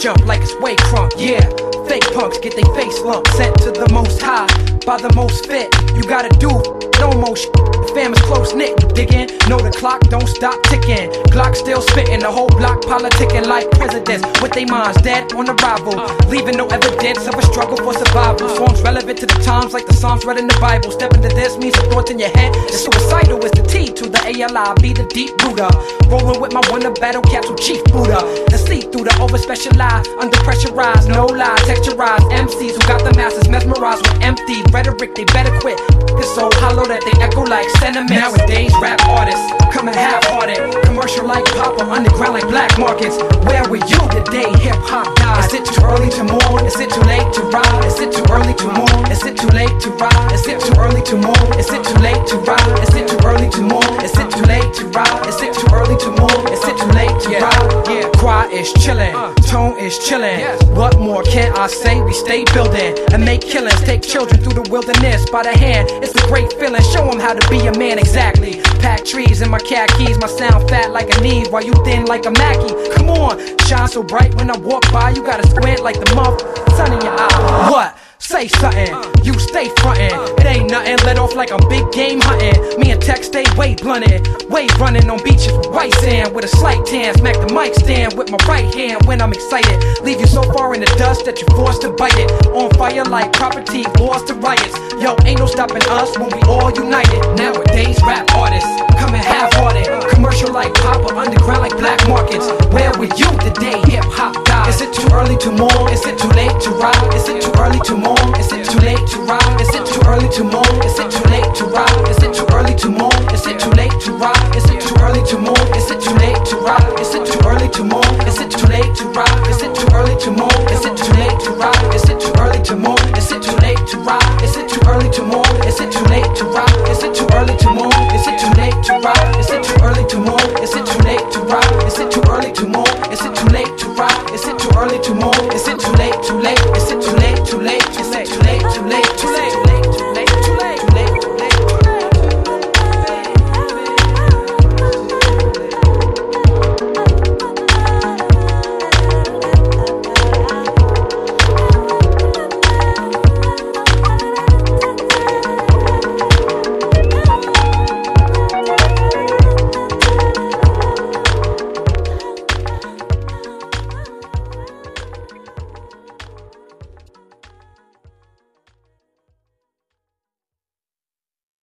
jump like it's way crunk, yeah. Fake punks get they face lumped, sent to the most high by the most fit. You gotta do no more shit. The fam is close knit, you diggin'? Know the clock don't stop ticking. Glock still spittin', the whole block politicking like presidents with they minds dead on arrival, leaving no evidence of a struggle for survival. Songs relevant to the times like the Psalms read in the Bible. Step into this means the thoughts in your head is suicidal. It's the T to the ALI, be the deep Buddha. Rolling with my Wonder Battle Capsule Chief Buddha. The see through the over specialized, under pressurized, no lie, texturized MCs who got the masses mesmerized with empty rhetoric. They better quit. It's so hollow that they echo like sentiment. Nowadays rap artists coming half-hearted, commercial like pop or underground like black markets. Where were you the day hip-hop died? Is it too early to mourn? Is it too late to ride? Is it too early to mourn? Is it too late to ride? Is it too early to mourn? Is it too late to ride? Is it too early to mourn? Is it too late to ride? Is it too early to mourn? Is it too late to ride? Yeah, choir is chillin', tone is chillin'. What more can I say? We stay building and make killings, take children through the wilderness by the hand. It's a great feeling, show them how to be a man exactly. Pack trees in my khakis, my sound fat like a knee, while you thin like a Mackie. Come on, shine so bright when I walk by, you gotta squint like the sun in your eye. What? Say something, you stay frontin'. It ain't nothing, let off like I'm big game hunting. Me and Tech stay way blunted, wave running on beaches with white sand with a slight tan. Smack the mic stand with my right hand when I'm excited. Leave you so far in the dust that you're forced to bite it. On fire like property, wars to riots. Yo, ain't no stopping us when we all united. Nowadays rap artists coming half-hearted, commercial like pop or underground like black markets. Where were you the day hip-hop died? Is it too early to mourn? Is it too late to ride? Is it too early to mourn? Is it too late to ride? Is it too early to mourn? Is it too late to ride? Is it too early to mourn? Is it too late to ride? Is it too early to mourn? Is it too late to ride? Is it too early to mourn? Is it too late to ride? Is it too early to mourn? Is it too late to ride? Is it too early to mourn? Is it too late to ride? Is it too early to mourn? Is it too late to ride? Is it too early to mourn? Is it too late to ride? Is it too